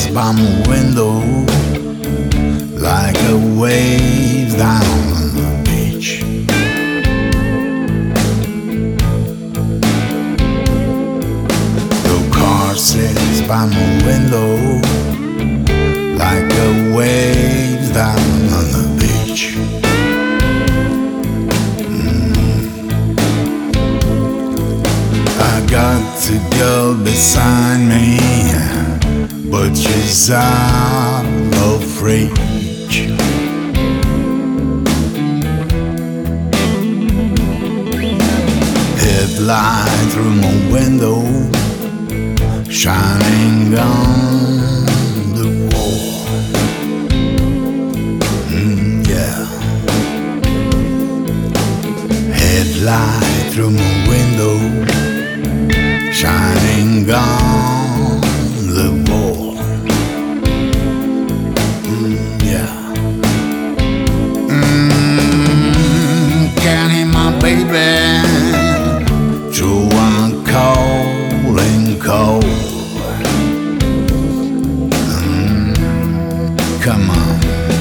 by my window like a wave down on the beach. The car sits by my window like a wave down on the beach. I got the girl beside me, but she's out of reach. Headlight through my window, shining on the wall. Yeah. Headlight through my window, shining on the wall. Yeah. Can't hear my baby, so I'm calling cold. Come on.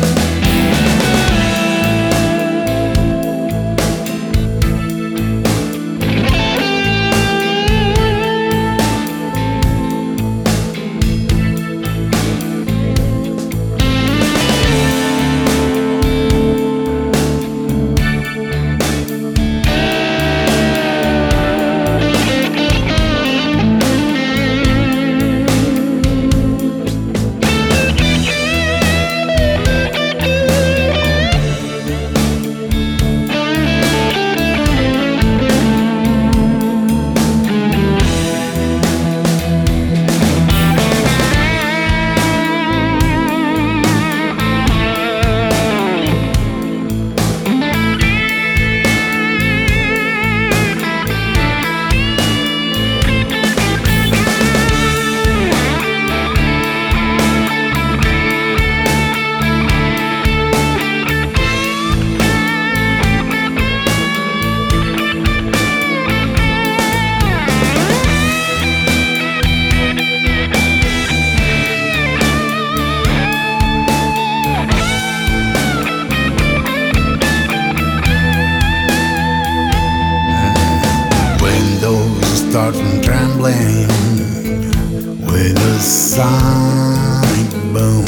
Start from trembling with a sonic boom,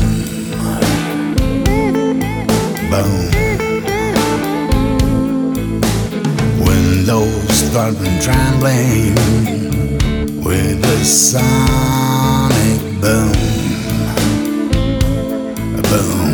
boom. Windows start from trembling with a sonic boom, boom.